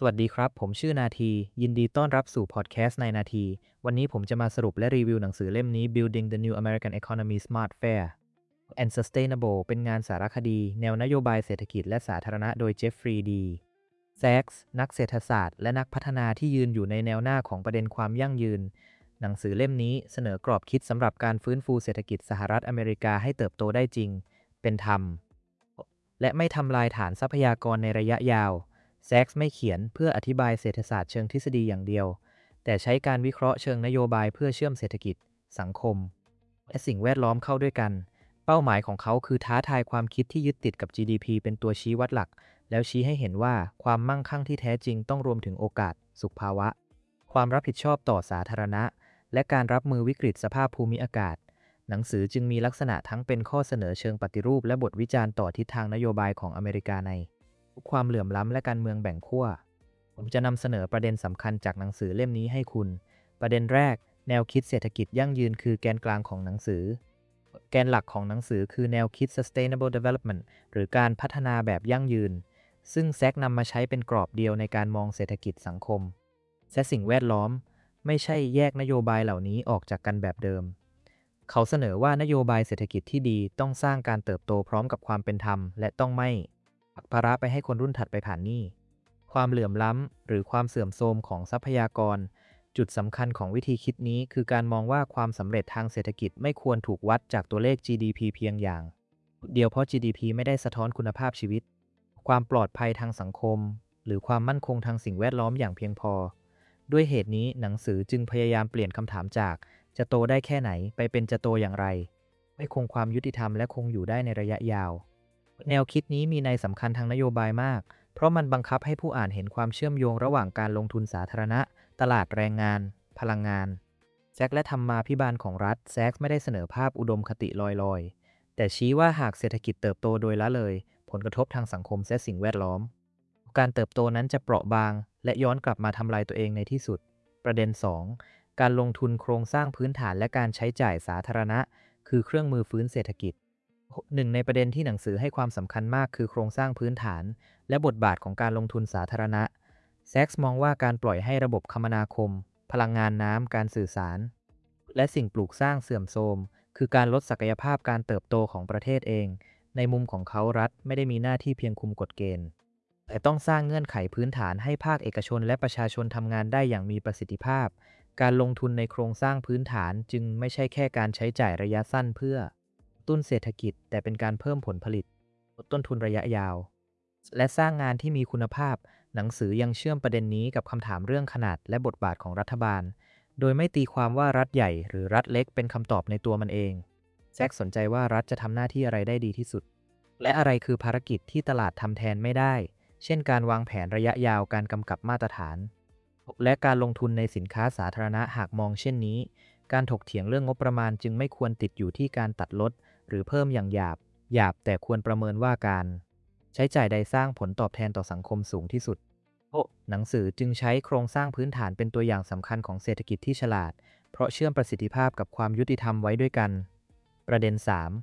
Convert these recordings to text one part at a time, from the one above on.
สวัสดีครับผมชื่อนาทียินดีต้อนรับสู่พอดแคสต์ในนาทีวันนี้ผมจะมาสรุปและรีวิวหนังสือเล่มนี้ Building the New American Economy Smart Fair and Sustainable เป็นงานสารคดีแนวนโยบายเศรษฐกิจและสาธารณะโดยเจฟฟรีย์ดีแซกส์นักเศรษฐศาสตร์และนักพัฒนาที่ยืนอยู่ในแนวหน้าของประเด็นความยั่งยืนหนังสือเล่มนี้เสนอกรอบคิดสำหรับการฟื้นฟูเศรษฐกิจสหรัฐอเมริกาให้เติบโตได้จริงเป็นธรรมและไม่ทำลายฐานทรัพยากรในระยะยาวแซกส์ไม่เขียนเพื่ออธิบายเศรษฐศาสตร์เชิงทฤษฎีอย่างเดียวแต่ใช้การวิเคราะห์เชิงนโยบายเพื่อเชื่อมเศรษฐกิจสังคมและสิ่งแวดล้อมเข้าด้วยกันเป้าหมายของเขาคือท้าทายความคิดที่ยึดติดกับ GDP เป็นตัวชี้วัดหลักแล้วชี้ให้เห็นว่าความมั่งคั่งที่แท้จริงต้องรวมถึงโอกาสสุขภาวะความรับผิดชอบต่อสาธารณะและการรับมือวิกฤตสภาพภูมิอากาศหนังสือจึงมีลักษณะทั้งเป็นข้อเสนอเชิงปฏิรูปและบทวิจารณ์ต่อทิศทางนโยบายของอเมริกาในความเหลื่อมล้ำและการเมืองแบ่งขั้วผมจะนำเสนอประเด็นสำคัญจากหนังสือเล่มนี้ให้คุณประเด็นแรกแนวคิดเศรษฐกิจยั่งยืนคือแกนกลางของหนังสือแกนหลักของหนังสือคือแนวคิด sustainable development หรือการพัฒนาแบบยั่งยืนซึ่งแซกนำมาใช้เป็นกรอบเดียวในการมองเศรษฐกิจสังคมและสิ่งแวดล้อมไม่ใช่แยกนโยบายเหล่านี้ออกจากกันแบบเดิมเขาเสนอว่านโยบายเศรษฐกิจที่ดีต้องสร้างการเติบโตพร้อมกับความเป็นธรรมและต้องไม่ผลักภาระไปให้คนรุ่นถัดไปผ่านหนี้ความเหลื่อมล้ำหรือความเสื่อมโทรมของทรัพยากรจุดสำคัญของวิธีคิดนี้คือการมองว่าความสำเร็จทางเศรษฐกิจไม่ควรถูกวัดจากตัวเลข GDP เพียงอย่างเดียวเพราะ GDP ไม่ได้สะท้อนคุณภาพชีวิตความปลอดภัยทางสังคมหรือความมั่นคงทางสิ่งแวดล้อมอย่างเพียงพอด้วยเหตุนี้หนังสือจึงพยายามเปลี่ยนคำถามจากจะโตได้แค่ไหนไปเป็นจะโตอย่างไรให้คงความยุติธรรมและคงอยู่ได้ในระยะยาวแนวคิดนี้มีนัยสำคัญทางนโยบายมากเพราะมันบังคับให้ผู้อ่านเห็นความเชื่อมโยงระหว่างการลงทุนสาธารณะตลาดแรงงานพลังงานแซกและธรรมาภิบาลของรัฐแซกไม่ได้เสนอภาพอุดมคติลอยๆแต่ชี้ว่าหากเศรษฐกิจเติบโตโดยละเลยผลกระทบทางสังคมและสิ่งแวดล้อมการเติบโตนั้นจะเปราะบางและย้อนกลับมาทำลายตัวเองในที่สุดประเด็น2การลงทุนโครงสร้างพื้นฐานและการใช้จ่ายสาธารณะคือเครื่องมือฟื้นเศรษฐกิจหนึ่งในประเด็นที่หนังสือให้ความสำคัญมากคือโครงสร้างพื้นฐานและบทบาทของการลงทุนสาธารณะแซกส์มองว่าการปล่อยให้ระบบคมนาคมพลังงานน้ำการสื่อสารและสิ่งปลูกสร้างเสื่อมโทรมคือการลดศักยภาพการเติบโตของประเทศเองในมุมของเขารัฐไม่ได้มีหน้าที่เพียงคุมกฎเกณฑ์แต่ต้องสร้างเงื่อนไขพื้นฐานให้ภาคเอกชนและประชาชนทำงานได้อย่างมีประสิทธิภาพการลงทุนในโครงสร้างพื้นฐานจึงไม่ใช่แค่การใช้จ่ายระยะสั้นเพื่อกระตุ้นเศรษฐกิจแต่เป็นการเพิ่มผลผลิตลดต้นทุนระยะยาวและสร้างงานที่มีคุณภาพหนังสือยังเชื่อมประเด็นนี้กับคำถามเรื่องขนาดและบทบาทของรัฐบาลโดยไม่ตีความว่ารัฐใหญ่หรือรัฐเล็กเป็นคำตอบในตัวมันเองแซกสนใจว่ารัฐจะทำหน้าที่อะไรได้ดีที่สุดและอะไรคือภารกิจที่ตลาดทำแทนไม่ได้เช่นการวางแผนระยะยาวการกำกับมาตรฐานและการลงทุนในสินค้าสาธารณะหากมองเช่นนี้การถกเถียงเรื่องงบประมาณจึงไม่ควรติดอยู่ที่การตัดลดหรือเพิ่มอย่างหยาบแต่ควรประเมินว่าการใช้จ่ายใดสร้างผลตอบแทนต่อสังคมสูงที่สุดหนังสือจึงใช้โครงสร้างพื้นฐานเป็นตัวอย่างสำคัญของเศรษฐกิจที่ฉลาดเพราะเชื่อมประสิทธิภาพกับความยุติธรรมไว้ด้วยกันประเด็น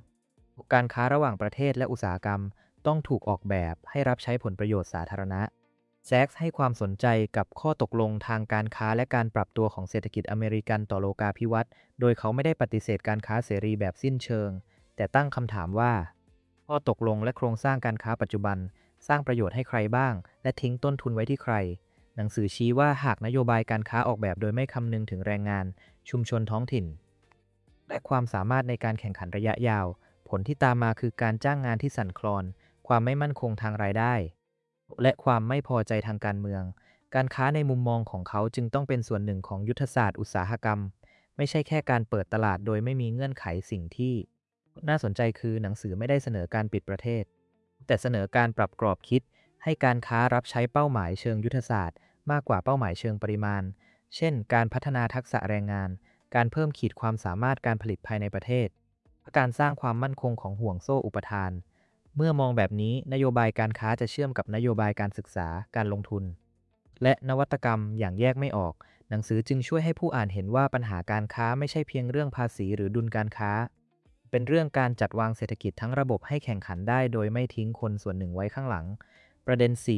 3การค้าระหว่างประเทศและอุตสาหกรรมต้องถูกออกแบบให้รับใช้ผลประโยชน์สาธารณะแซกส์ให้ความสนใจกับข้อตกลงทางการค้าและการปรับตัวของเศรษฐกิจอเมริกันต่อโลกาภิวัตน์โดยเขาไม่ได้ปฏิเสธการค้าเสรีแบบสิ้นเชิงแต่ตั้งคำถามว่าข้อตกลงและโครงสร้างการค้าปัจจุบันสร้างประโยชน์ให้ใครบ้างและทิ้งต้นทุนไว้ที่ใครหนังสือชี้ว่าหากนโยบายการค้าออกแบบโดยไม่คำนึงถึงแรงงานชุมชนท้องถิ่นและความสามารถในการแข่งขันระยะยาวผลที่ตามมาคือการจ้างงานที่สั่นคลอนความไม่มั่นคงทางรายได้และความไม่พอใจทางการเมืองการค้าในมุมมองของเขาจึงต้องเป็นส่วนหนึ่งของยุทธศาสตร์อุตสาหกรรมไม่ใช่แค่การเปิดตลาดโดยไม่มีเงื่อนไขสิ่งที่น่าสนใจคือหนังสือไม่ได้เสนอการปิดประเทศแต่เสนอการปรับกรอบคิดให้การค้ารับใช้เป้าหมายเชิงยุทธศาสตร์มากกว่าเป้าหมายเชิงปริมาณเช่นการพัฒนาทักษะแรงงานการเพิ่มขีดความสามารถการผลิตภายในประเทศการสร้างความมั่นคงของห่วงโซ่อุปทานเมื่อมองแบบนี้นโยบายการค้าจะเชื่อมกับนโยบายการศึกษาการลงทุนและนวัตกรรมอย่างแยกไม่ออกหนังสือจึงช่วยให้ผู้อ่านเห็นว่าปัญหาการค้าไม่ใช่เพียงเรื่องภาษีหรือดุลการค้าเป็นเรื่องการจัดวางเศรษฐกิจทั้งระบบให้แข่งขันได้โดยไม่ทิ้งคนส่วนหนึ่งไว้ข้างหลังประเด็น4พ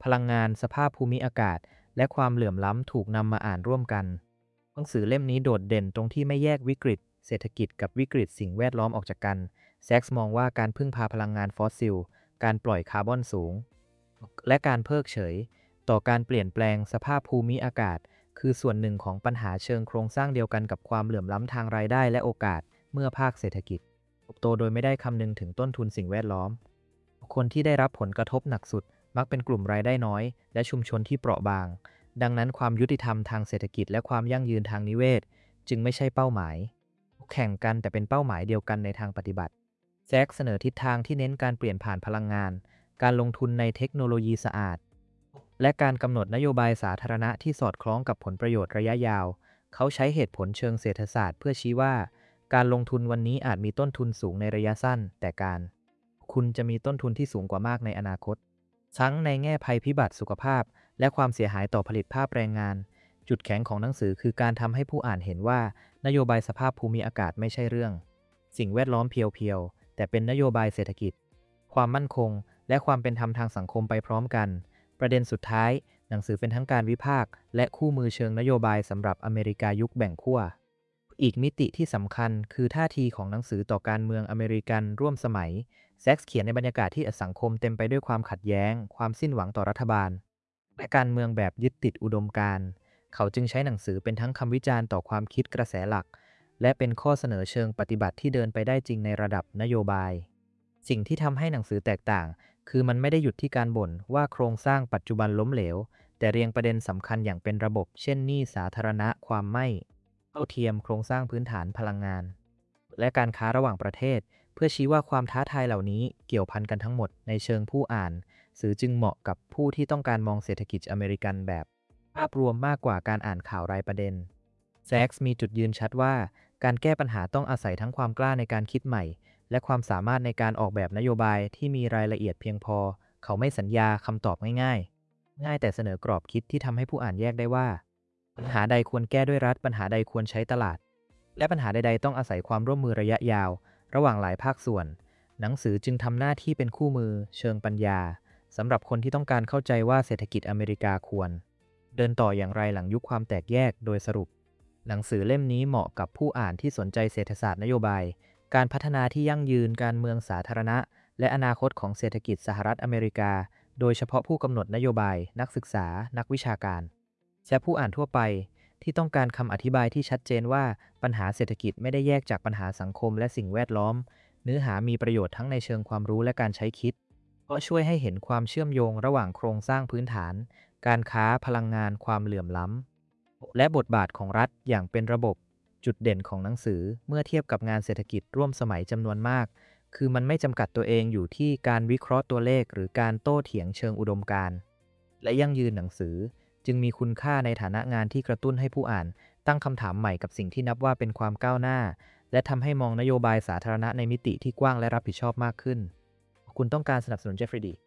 พลังงานสภาพภูมิอากาศและความเหลื่อมล้ำถูกนำมาอ่านร่วมกันหนังสือเล่มนี้โดดเด่นตรงที่ไม่แยกวิกฤตเศรษฐกิจกับวิกฤตสิ่งแวดล้อมออกจากกันแซกส์มองว่าการพึ่งพาพลังงานฟอสซิลการปล่อยคาร์บอนสูงและการเพิกเฉยต่อการเปลี่ยนแปลงสภาพภูมิอากาศคือส่วนหนึ่งของปัญหาเชิงโครงสร้างเดียวกันกับความเหลื่อมล้ำทางรายได้และโอกาสเมื่อภาคเศรษฐกิจเติบโตโดยไม่ได้คำนึงถึงต้นทุนสิ่งแวดล้อมคนที่ได้รับผลกระทบหนักสุดมักเป็นกลุ่มรายได้น้อยและชุมชนที่เปราะบางดังนั้นความยุติธรรมทางเศรษฐกิจและความยั่งยืนทางนิเวศจึงไม่ใช่เป้าหมายแข่งกันแต่เป็นเป้าหมายเดียวกันในทางปฏิบัติแซกเสนอทิศทางที่เน้นการเปลี่ยนผ่านพลังงานการลงทุนในเทคโนโลยีสะอาดและการกำหนดนโยบายสาธารณะที่สอดคล้องกับผลประโยชน์ระยะยาวเขาใช้เหตุผลเชิงเศรษฐศาสตร์เพื่อชี้ว่าการลงทุนวันนี้อาจมีต้นทุนสูงในระยะสั้นแต่คุณจะมีต้นทุนที่สูงกว่ามากในอนาคตทั้งในแง่ภัยพิบัติสุขภาพและความเสียหายต่อผลิตภาพแรงงานจุดแข็งของหนังสือคือการทำให้ผู้อ่านเห็นว่านโยบายสภาพภูมิอากาศไม่ใช่เรื่องสิ่งแวดล้อมเพียวๆแต่เป็นนโยบายเศรษฐกิจความมั่นคงและความเป็นธรรมทางสังคมไปพร้อมกันประเด็นสุดท้ายหนังสือเป็นทั้งการวิพากษ์และคู่มือเชิงนโยบายสำหรับอเมริกายุคแบ่งขั้วอีกมิติที่สำคัญคือท่าทีของหนังสือต่อการเมืองอเมริกันร่วมสมัยแซกส์เขียนในบรรยากาศที่สังคมเต็มไปด้วยความขัดแย้งความสิ้นหวังต่อรัฐบาลและการเมืองแบบยึดติดอุดมการณ์เขาจึงใช้หนังสือเป็นทั้งคำวิจารณ์ต่อความคิดกระแสหลักและเป็นข้อเสนอเชิงปฏิบัติที่เดินไปได้จริงในระดับนโยบายสิ่งที่ทำให้หนังสือแตกต่างคือมันไม่ได้หยุดที่การบ่นว่าโครงสร้างปัจจุบันล้มเหลวแต่เรียงประเด็นสำคัญอย่างเป็นระบบเช่นหนี้สาธารณะความไม่เท่าเทียมโครงสร้างพื้นฐานพลังงานและการค้าระหว่างประเทศเพื่อชี้ว่าความท้าทายเหล่านี้เกี่ยวพันกันทั้งหมดในเชิงผู้อ่านสื่อจึงเหมาะกับผู้ที่ต้องการมองเศรษฐกิจอเมริกันแบบภาพรวมมากกว่าการอ่านข่าวรายประเด็นแซกส์มีจุดยืนชัดว่าการแก้ปัญหาต้องอาศัยทั้งความกล้าในการคิดใหม่และความสามารถในการออกแบบนโยบายที่มีรายละเอียดเพียงพอเขาไม่สัญญาคำตอบง่ายแต่เสนอกรอบคิดที่ทำให้ผู้อ่านแยกได้ว่าปัญหาใดควรแก้ด้วยรัฐปัญหาใดควรใช้ตลาดและปัญหาใดๆต้องอาศัยความร่วมมือระยะยาวระหว่างหลายภาคส่วนหนังสือจึงทำหน้าที่เป็นคู่มือเชิงปัญญาสำหรับคนที่ต้องการเข้าใจว่าเศรษฐกิจอเมริกาควรเดินต่ออย่างไรหลังยุคความแตกแยกโดยสรุปหนังสือเล่มนี้เหมาะกับผู้อ่านที่สนใจเศรษฐศาสตร์นโยบายการพัฒนาที่ยั่งยืนการเมืองสาธารณะและอนาคตของเศรษฐกิจสหรัฐอเมริกาโดยเฉพาะผู้กำหนดนโยบายนักศึกษานักวิชาการและผู้อ่านทั่วไปที่ต้องการคำอธิบายที่ชัดเจนว่าปัญหาเศรษฐกิจไม่ได้แยกจากปัญหาสังคมและสิ่งแวดล้อมเนื้อหามีประโยชน์ทั้งในเชิงความรู้และการใช้คิดเพราะช่วยให้เห็นความเชื่อมโยงระหว่างโครงสร้างพื้นฐานการค้าพลังงานความเหลื่อมล้ำและบทบาทของรัฐอย่างเป็นระบบจุดเด่นของหนังสือเมื่อเทียบกับงานเศรษฐกิจร่วมสมัยจำนวนมากคือมันไม่จำกัดตัวเองอยู่ที่การวิเคราะห์ตัวเลขหรือการโต้เถียงเชิงอุดมการณ์และยั่งยืนหนังสือจึงมีคุณค่าในฐานะงานที่กระตุ้นให้ผู้อ่านตั้งคำถามใหม่กับสิ่งที่นับว่าเป็นความก้าวหน้าและทำให้มองนโยบายสาธารณะในมิติที่กว้างและรับผิดชอบมากขึ้นคุณต้องการสนับสนุนเจฟฟรีย์ดี